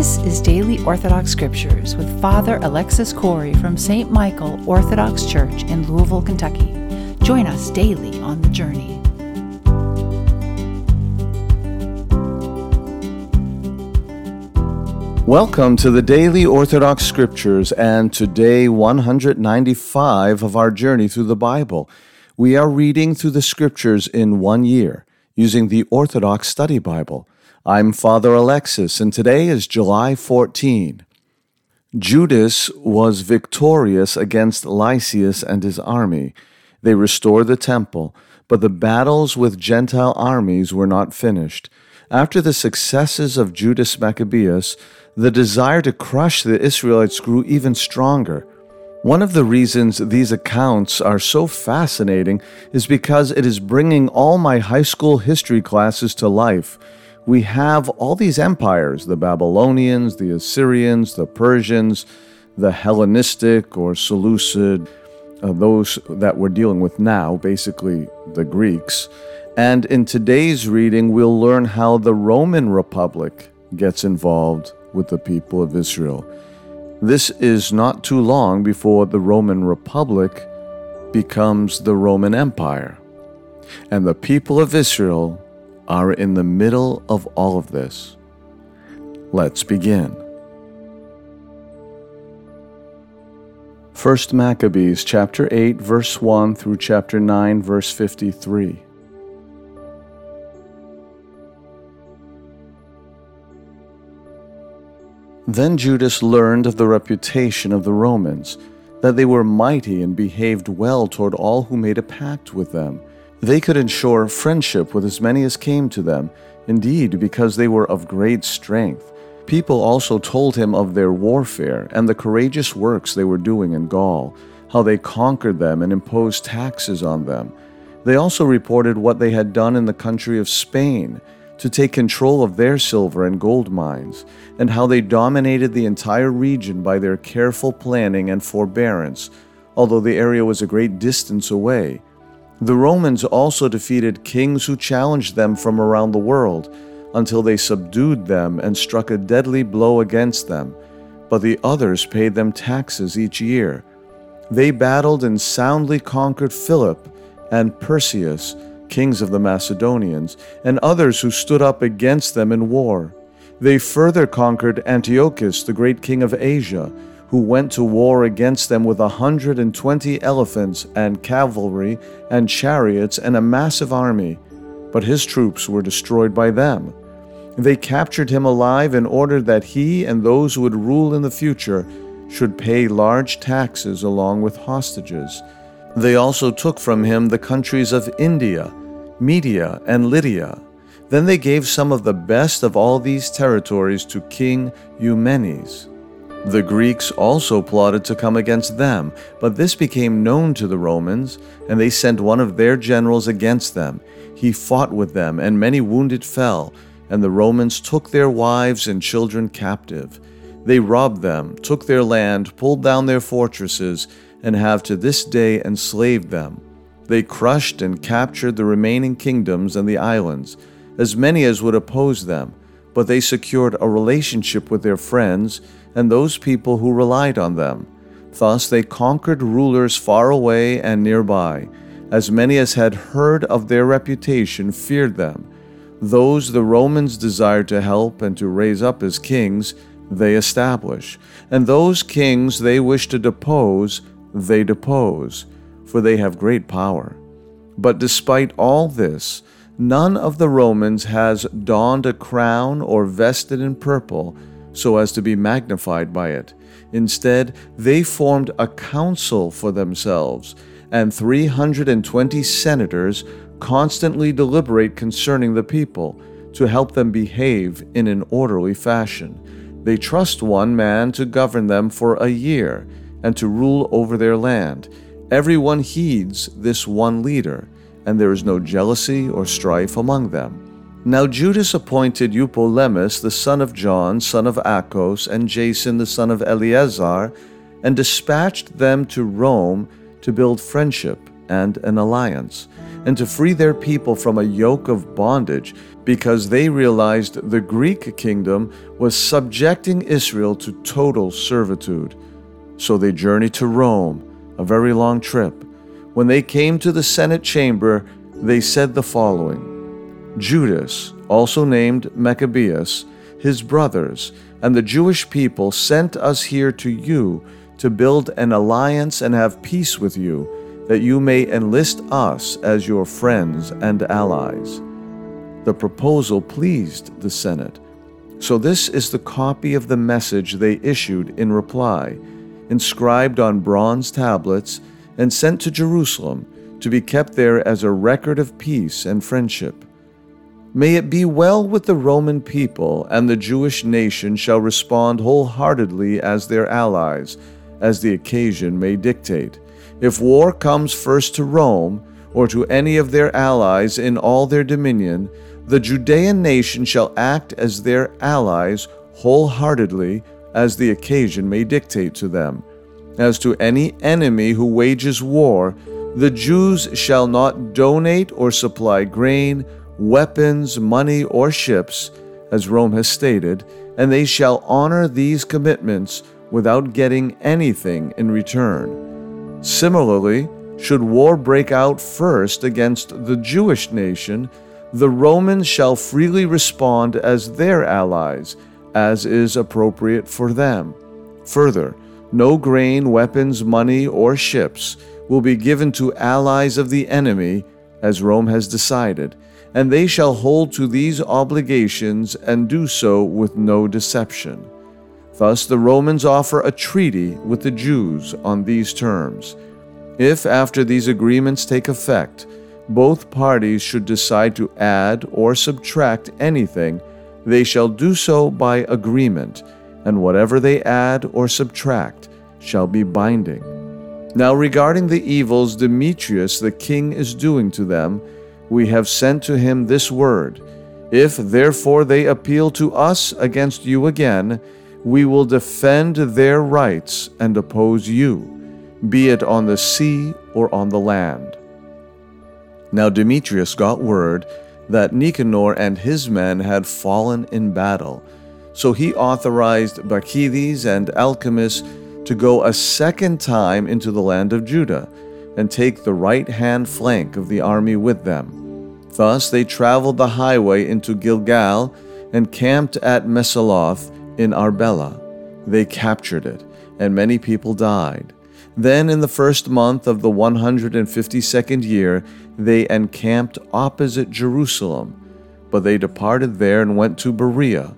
This is Daily Orthodox Scriptures with Father Alexis Corey from St. Michael Orthodox Church in Louisville, Kentucky. Join us daily on the journey. Welcome to the Daily Orthodox Scriptures and to day 195 of our journey through the Bible. We are reading through the Scriptures in 1 year using the Orthodox Study Bible. I'm Father Alexis, and today is July 14. Judas was victorious against Lysias and his army. They restored the temple, but the battles with Gentile armies were not finished. After the successes of Judas Maccabeus, the desire to crush the Israelites grew even stronger. One of the reasons these accounts are so fascinating is because it is bringing all my high school history classes to life. We have all these empires, the Babylonians, the Assyrians, the Persians, the Hellenistic or Seleucid, those that we're dealing with now, basically the Greeks. And in today's reading, we'll learn how the Roman Republic gets involved with the people of Israel. This is not too long before the Roman Republic becomes the Roman Empire. And the people of Israel are in the middle of all of this. Let's begin. 1 Maccabees chapter 8 verse 1 through chapter 9 verse 53. Then Judas learned of the reputation of the Romans, that they were mighty and behaved well toward all who made a pact with them. They could ensure friendship with as many as came to them, indeed, because they were of great strength. People also told him of their warfare and the courageous works they were doing in Gaul, how they conquered them and imposed taxes on them. They also reported what they had done in the country of Spain, to take control of their silver and gold mines, and how they dominated the entire region by their careful planning and forbearance, although the area was a great distance away. The Romans also defeated kings who challenged them from around the world, until they subdued them and struck a deadly blow against them, but the others paid them taxes each year. They battled and soundly conquered Philip and Perseus, kings of the Macedonians, and others who stood up against them in war. They further conquered Antiochus, the great king of Asia, who went to war against them with 120 elephants and cavalry and chariots and a massive army, but his troops were destroyed by them. They captured him alive in order that he and those who would rule in the future should pay large taxes along with hostages. They also took from him the countries of India, Media, and Lydia. Then they gave some of the best of all these territories to King Eumenes. The Greeks also plotted to come against them, but this became known to the Romans, and they sent one of their generals against them. He fought with them, and many wounded fell, and the Romans took their wives and children captive. They robbed them, took their land, pulled down their fortresses, and have to this day enslaved them. They crushed and captured the remaining kingdoms and the islands, as many as would oppose them, but they secured a relationship with their friends and those people who relied on them. Thus they conquered rulers far away and nearby. As many as had heard of their reputation feared them. Those the Romans desired to help and to raise up as kings, they establish, and those kings they wish to depose, they depose, for they have great power. But despite all this, none of the Romans has donned a crown or vested in purple so as to be magnified by it. Instead, they formed a council for themselves, and 320 senators constantly deliberate concerning the people, to help them behave in an orderly fashion. They trust one man to govern them for a year, and to rule over their land. Everyone heeds this one leader, and there is no jealousy or strife among them. Now Judas appointed Eupolemus the son of John, son of Achos, and Jason the son of Eleazar, and dispatched them to Rome to build friendship and an alliance, and to free their people from a yoke of bondage, because they realized the Greek kingdom was subjecting Israel to total servitude. So they journeyed to Rome, a very long trip. When they came to the Senate chamber, they said the following: Judas, also named Maccabeus, his brothers, and the Jewish people sent us here to you to build an alliance and have peace with you, that you may enlist us as your friends and allies. The proposal pleased the Senate. So this is the copy of the message they issued in reply, inscribed on bronze tablets and sent to Jerusalem to be kept there as a record of peace and friendship. May it be well with the Roman people, and the Jewish nation shall respond wholeheartedly as their allies, as the occasion may dictate. If war comes first to Rome, or to any of their allies in all their dominion, the Judean nation shall act as their allies wholeheartedly, as the occasion may dictate to them. As to any enemy who wages war, the Jews shall not donate or supply grain, weapons, money, or ships, as Rome has stated, and they shall honor these commitments without getting anything in return. Similarly, should war break out first against the Jewish nation, the Romans shall freely respond as their allies, as is appropriate for them. Further, no grain, weapons, money, or ships will be given to allies of the enemy, as Rome has decided, and they shall hold to these obligations and do so with no deception. Thus the Romans offer a treaty with the Jews on these terms. If, after these agreements take effect, both parties should decide to add or subtract anything, they shall do so by agreement, and whatever they add or subtract shall be binding. Now regarding the evils Demetrius the king is doing to them, we have sent to him this word: If therefore they appeal to us against you again, we will defend their rights and oppose you, be it on the sea or on the land. Now Demetrius got word that Nicanor and his men had fallen in battle, so he authorized Bacchides and Alcimus to go a second time into the land of Judah, and take the right-hand flank of the army with them. Thus they traveled the highway into Gilgal and camped at Mesaloth in Arbela. They captured it, and many people died. Then in the first month of the 152nd year, they encamped opposite Jerusalem. But they departed there and went to Berea,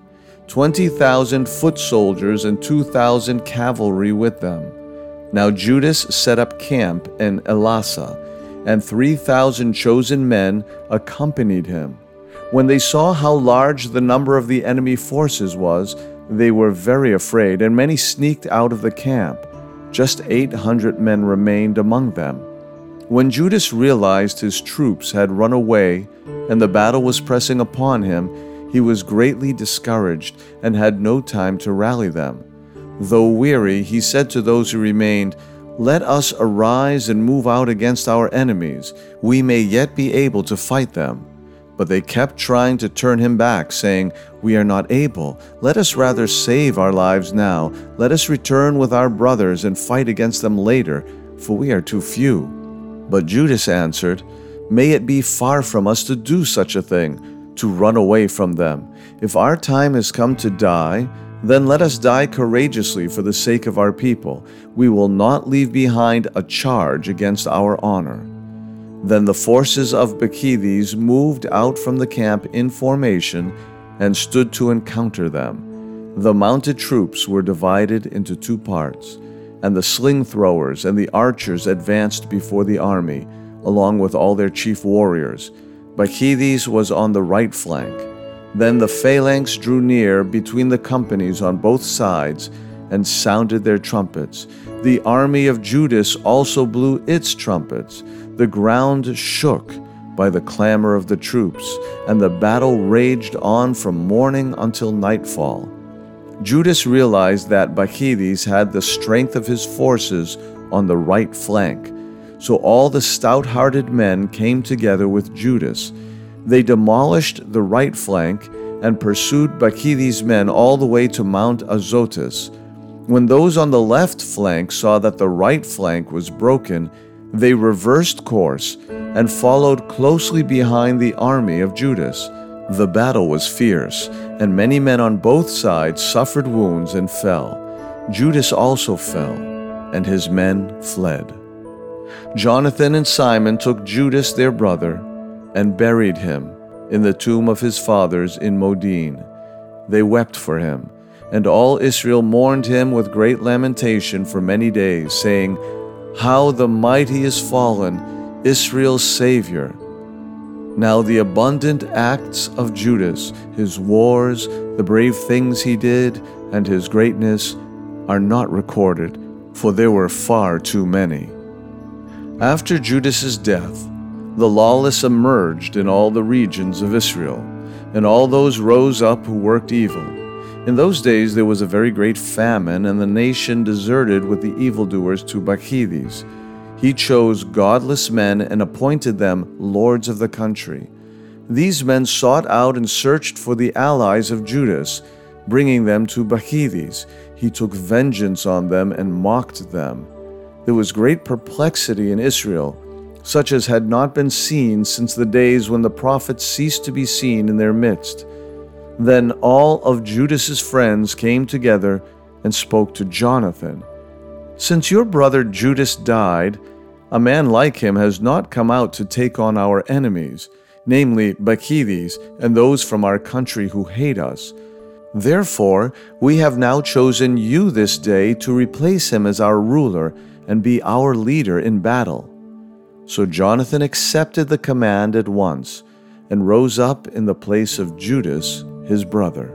20,000 foot soldiers and 2,000 cavalry with them. Now Judas set up camp in Elasa, and 3,000 chosen men accompanied him. When they saw how large the number of the enemy forces was, they were very afraid, and many sneaked out of the camp. Just 800 men remained among them. When Judas realized his troops had run away and the battle was pressing upon him, he was greatly discouraged and had no time to rally them. Though weary, he said to those who remained, "Let us arise and move out against our enemies. We may yet be able to fight them." But they kept trying to turn him back, saying, "We are not able. Let us rather save our lives now. Let us return with our brothers and fight against them later, for we are too few." But Judas answered, "May it be far from us to do such a thing, to run away from them. If our time has come to die, then let us die courageously for the sake of our people. We will not leave behind a charge against our honor." Then the forces of Bacchides moved out from the camp in formation and stood to encounter them. The mounted troops were divided into two parts, and the sling throwers and the archers advanced before the army, along with all their chief warriors. Bacchides was on the right flank. Then the phalanx drew near between the companies on both sides and sounded their trumpets. The army of Judas also blew its trumpets. The ground shook by the clamor of the troops, and the battle raged on from morning until nightfall. Judas realized that Bacchides had the strength of his forces on the right flank. So all the stout-hearted men came together with Judas. They demolished the right flank and pursued Bacchides' men all the way to Mount Azotus. When those on the left flank saw that the right flank was broken, they reversed course and followed closely behind the army of Judas. The battle was fierce, and many men on both sides suffered wounds and fell. Judas also fell, and his men fled. Jonathan and Simon took Judas their brother and buried him in the tomb of his fathers in Modin. They wept for him, and all Israel mourned him with great lamentation for many days, saying, "How the mighty is fallen, Israel's Savior!" Now the abundant acts of Judas, his wars, the brave things he did, and his greatness are not recorded, for there were far too many. After Judas's death, the lawless emerged in all the regions of Israel, and all those rose up who worked evil. In those days there was a very great famine, and the nation deserted with the evildoers to Bacchides. He chose godless men and appointed them lords of the country. These men sought out and searched for the allies of Judas, bringing them to Bacchides. He took vengeance on them and mocked them. There was great perplexity in Israel, such as had not been seen since the days when the prophets ceased to be seen in their midst. Then all of Judas's friends came together and spoke to Jonathan. "Since your brother Judas died, a man like him has not come out to take on our enemies, namely Bacchides and those from our country who hate us. Therefore, we have now chosen you this day to replace him as our ruler and be our leader in battle." So Jonathan accepted the command at once and rose up in the place of Judas, his brother.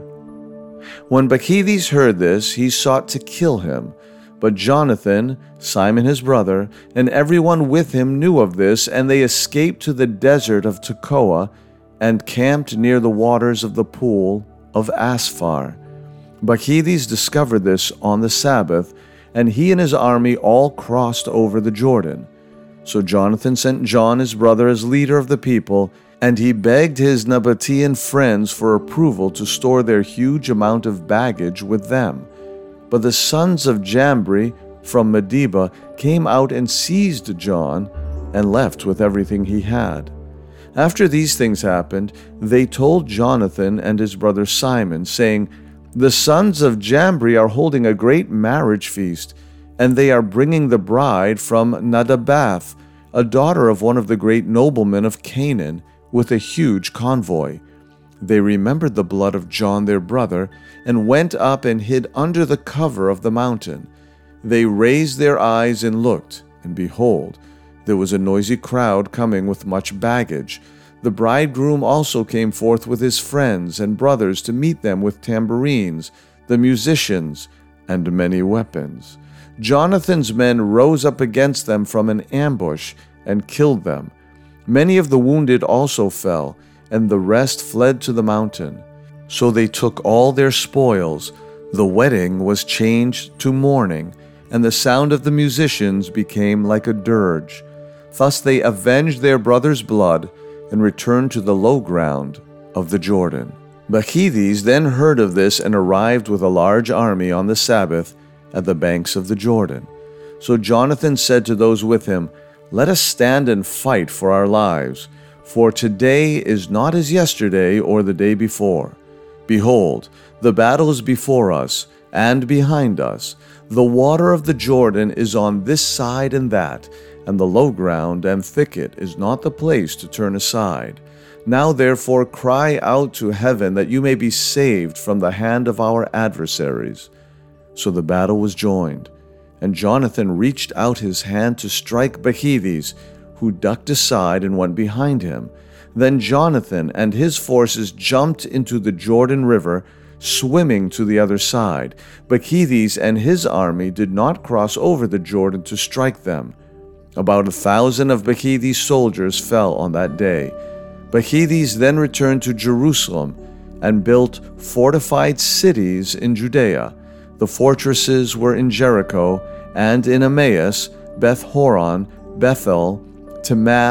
When Bacchides heard this, he sought to kill him. But Jonathan, Simon his brother, and everyone with him knew of this, and they escaped to the desert of Tekoa and camped near the waters of the pool of Asphar. Bacchides discovered this on the Sabbath, and he and his army all crossed over the Jordan. So Jonathan sent John his brother as leader of the people, and he begged his Nabatean friends for approval to store their huge amount of baggage with them. But the sons of Jambri from Medeba came out and seized John and left with everything he had. After these things happened, they told Jonathan and his brother Simon, saying, "The sons of Jambri are holding a great marriage feast, and they are bringing the bride from Nadabath, a daughter of one of the great noblemen of Canaan, with a huge convoy." They remembered the blood of John their brother, and went up and hid under the cover of the mountain. They raised their eyes and looked, and behold, there was a noisy crowd coming with much baggage. The bridegroom also came forth with his friends and brothers to meet them with tambourines, the musicians, and many weapons. Jonathan's men rose up against them from an ambush and killed them. Many of the wounded also fell, and the rest fled to the mountain. So they took all their spoils. The wedding was changed to mourning, and the sound of the musicians became like a dirge. Thus they avenged their brother's blood and returned to the low ground of the Jordan. Bacchides then heard of this and arrived with a large army on the Sabbath at the banks of the Jordan. So Jonathan said to those with him, "Let us stand and fight for our lives, for today is not as yesterday or the day before. Behold, the battle is before us and behind us. The water of the Jordan is on this side and that, and the low ground and thicket is not the place to turn aside. Now therefore cry out to heaven that you may be saved from the hand of our adversaries." So the battle was joined, and Jonathan reached out his hand to strike Bacchides, who ducked aside and went behind him. Then Jonathan and his forces jumped into the Jordan River, swimming to the other side. Bacchides and his army did not cross over the Jordan to strike them. About 1,000 of Bacchides' soldiers fell on that day. Bacchides then returned to Jerusalem and built fortified cities in Judea. The fortresses were in Jericho and in Emmaus, Beth-horon, Bethel, Temath,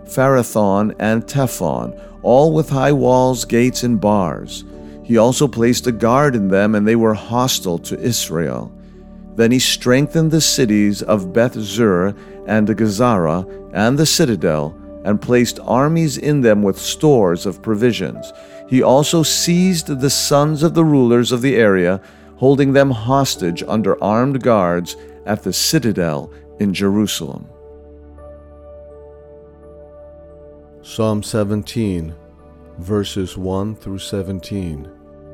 Pharathon, and Tephon, all with high walls, gates, and bars. He also placed a guard in them, and they were hostile to Israel. Then he strengthened the cities of Beth-zur and Gazara and the citadel, and placed armies in them with stores of provisions. He also seized the sons of the rulers of the area, holding them hostage under armed guards at the citadel in Jerusalem. Psalm 17, verses 1 through 17.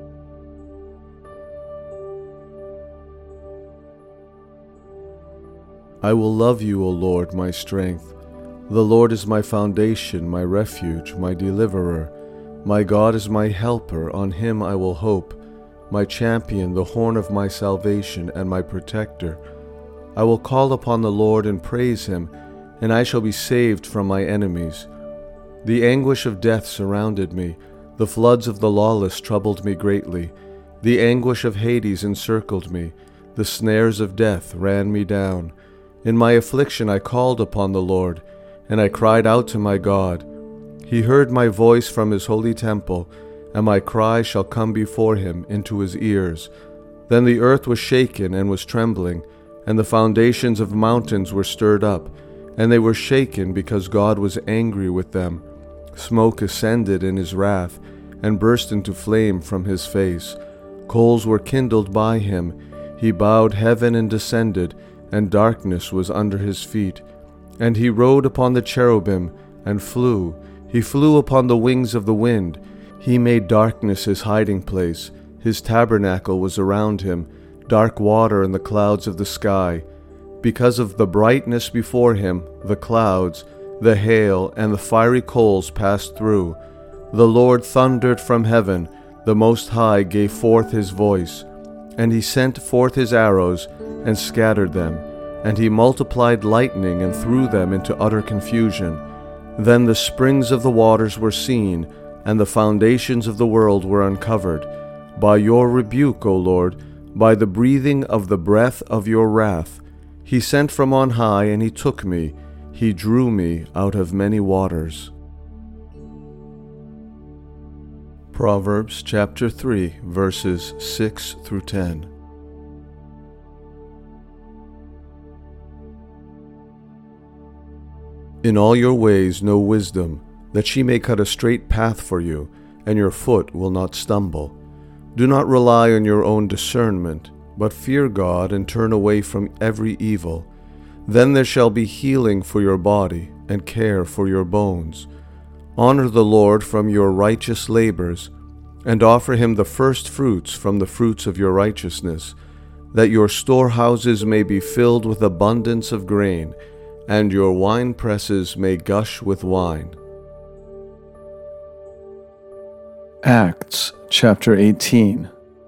I will love you, O Lord, my strength. The Lord is my foundation, my refuge, my deliverer. My God is my helper, on him I will hope. My champion, the horn of my salvation, and my protector. I will call upon the Lord and praise him, and I shall be saved from my enemies. The anguish of death surrounded me. The floods of the lawless troubled me greatly. The anguish of Hades encircled me. The snares of death ran me down. In my affliction I called upon the Lord, and I cried out to my God. He heard my voice from his holy temple, and my cry shall come before him into his ears. Then the earth was shaken and was trembling, and the foundations of mountains were stirred up, and they were shaken because God was angry with them. Smoke ascended in his wrath, and burst into flame from his face. Coals were kindled by him. He bowed heaven and descended, and darkness was under his feet. And he rode upon the cherubim, and flew. He flew upon the wings of the wind. He made darkness his hiding place. His tabernacle was around him, dark water in the clouds of the sky. Because of the brightness before him, the clouds, the hail, and the fiery coals passed through. The Lord thundered from heaven. The Most High gave forth his voice. And he sent forth his arrows, and scattered them, and he multiplied lightning and threw them into utter confusion. Then the springs of the waters were seen, and the foundations of the world were uncovered. By your rebuke, O Lord, by the breathing of the breath of your wrath. He sent from on high, and he took me. He drew me out of many waters. Proverbs chapter 3, verses 6 through 10. In all your ways know wisdom, that she may cut a straight path for you, and your foot will not stumble. Do not rely on your own discernment, but fear God and turn away from every evil. Then there shall be healing for your body, and care for your bones. Honor the Lord from your righteous labors, and offer him the first fruits from the fruits of your righteousness, that your storehouses may be filled with abundance of grain, and your wine presses may gush with wine. Acts chapter 18.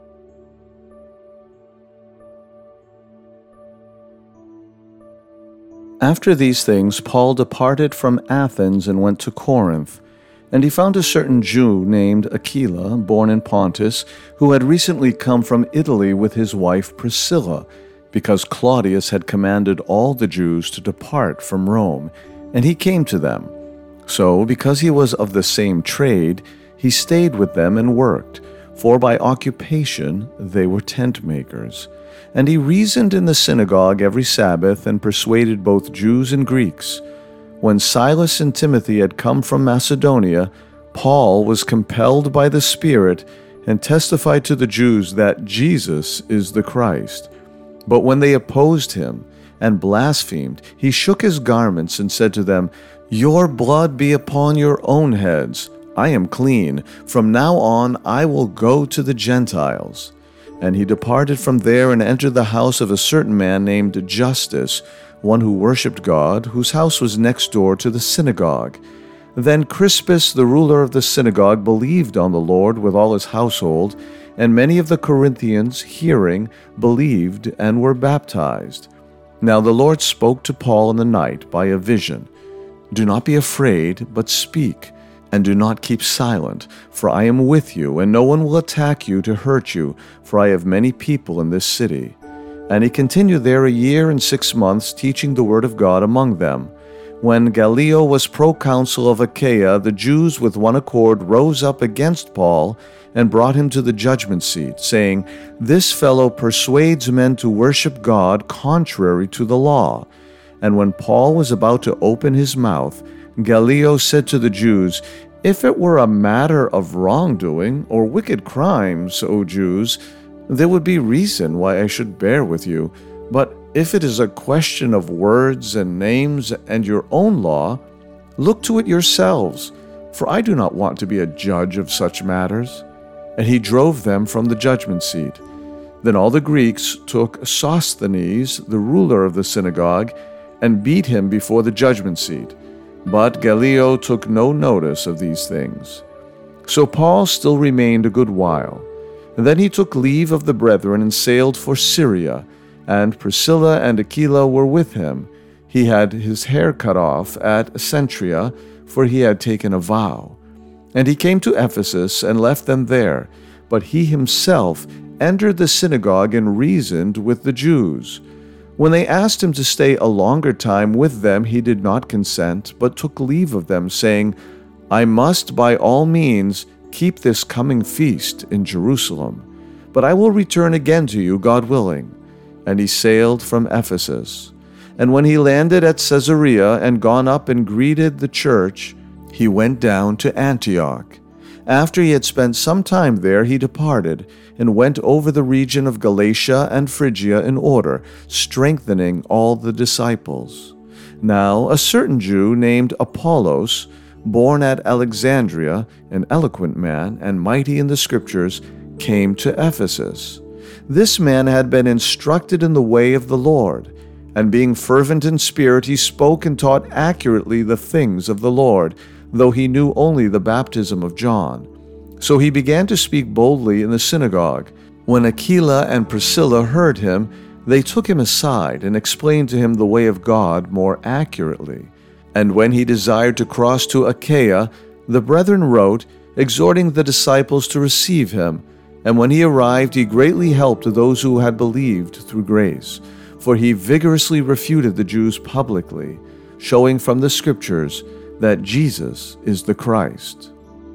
After these things, Paul departed from Athens and went to Corinth. And he found a certain Jew named Aquila, born in Pontus, who had recently come from Italy with his wife Priscilla, because Claudius had commanded all the Jews to depart from Rome, and he came to them. So, because he was of the same trade, he stayed with them and worked, for by occupation they were tent makers. And he reasoned in the synagogue every Sabbath and persuaded both Jews and Greeks. When Silas and Timothy had come from Macedonia, Paul was compelled by the Spirit and testified to the Jews that Jesus is the Christ. But when they opposed him and blasphemed, he shook his garments and said to them, "Your blood be upon your own heads. I am clean. From now on I will go to the Gentiles." And he departed from there and entered the house of a certain man named Justus, one who worshipped God, whose house was next door to the synagogue. Then Crispus, the ruler of the synagogue, believed on the Lord with all his household, and many of the Corinthians, hearing, believed and were baptized. Now the Lord spoke to Paul in the night by a vision. "Do not be afraid, but speak, and do not keep silent, for I am with you, and no one will attack you to hurt you, for I have many people in this city." And he continued there 1 year and 6 months, teaching the word of God among them. When Gallio was proconsul of Achaia, the Jews with one accord rose up against Paul and brought him to the judgment seat, saying, "This fellow persuades men to worship God contrary to the law." And when Paul was about to open his mouth, Gallio said to the Jews, "If it were a matter of wrongdoing or wicked crimes, O Jews, there would be reason why I should bear with you. But if it is a question of words and names and your own law, look to it yourselves, for I do not want to be a judge of such matters." And he drove them from the judgment seat. Then all the Greeks took Sosthenes, the ruler of the synagogue, and beat him before the judgment seat. But Gallio took no notice of these things. So Paul still remained a good while. Then he took leave of the brethren and sailed for Syria, and Priscilla and Aquila were with him. He had his hair cut off at Cenchrea, for he had taken a vow. And he came to Ephesus and left them there, but he himself entered the synagogue and reasoned with the Jews. When they asked him to stay a longer time with them, he did not consent, but took leave of them, saying, "I must by all means keep this coming feast in Jerusalem, but I will return again to you, God willing." And he sailed from Ephesus. And when he landed at Caesarea and gone up and greeted the church, he went down to Antioch. After he had spent some time there, he departed and went over the region of Galatia and Phrygia in order, strengthening all the disciples. Now a certain Jew named Apollos, born at Alexandria, an eloquent man and mighty in the Scriptures, came to Ephesus. This man had been instructed in the way of the Lord, and being fervent in spirit, he spoke and taught accurately the things of the Lord, though he knew only the baptism of John. So he began to speak boldly in the synagogue. When Aquila and Priscilla heard him, they took him aside and explained to him the way of God more accurately. And when he desired to cross to Achaia, the brethren wrote, exhorting the disciples to receive him. And when he arrived, he greatly helped those who had believed through grace. For he vigorously refuted the Jews publicly, showing from the Scriptures that Jesus is the Christ.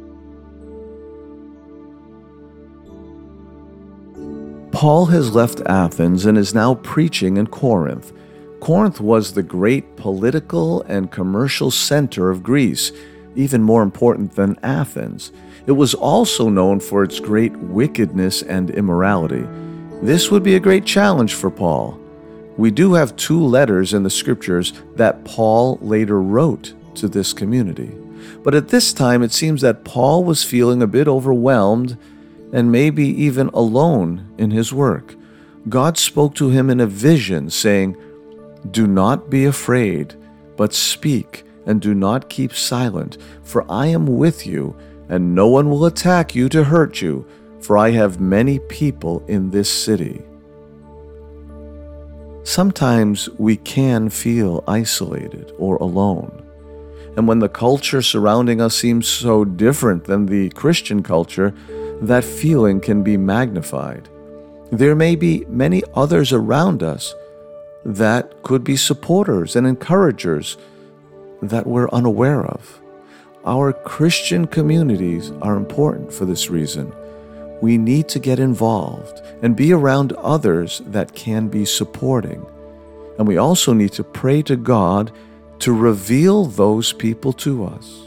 Paul has left Athens and is now preaching in Corinth. Corinth was the great political and commercial center of Greece, even more important than Athens. It was also known for its great wickedness and immorality. This would be a great challenge for Paul. We do have 2 letters in the Scriptures that Paul later wrote to this community. But at this time, it seems that Paul was feeling a bit overwhelmed and maybe even alone in his work. God spoke to him in a vision, saying, "Do not be afraid, but speak, and do not keep silent, for I am with you, and no one will attack you to hurt you, for I have many people in this city." Sometimes we can feel isolated or alone. And when the culture surrounding us seems so different than the Christian culture, that feeling can be magnified. There may be many others around us that could be supporters and encouragers that we're unaware of. Our Christian communities are important for this reason. We need to get involved and be around others that can be supporting. And we also need to pray to God to reveal those people to us.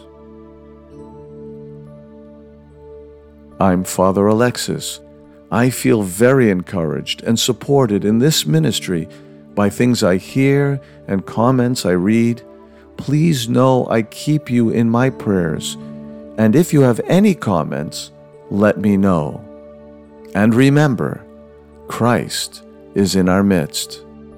I'm Father Alexis. I feel very encouraged and supported in this ministry by things I hear and comments I read. Please know I keep you in my prayers, and if you have any comments, let me know. And remember, Christ is in our midst.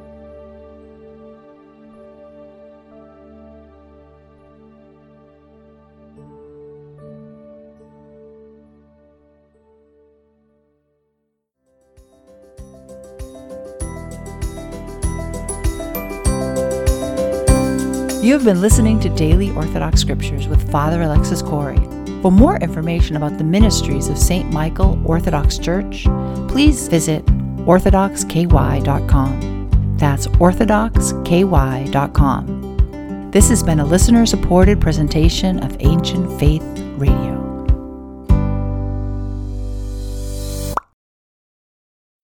You have been listening to Daily Orthodox Scriptures with Father Alexis Corey. For more information about the ministries of St. Michael Orthodox Church, please visit orthodoxky.com. That's orthodoxky.com. This has been a listener-supported presentation of Ancient Faith Radio.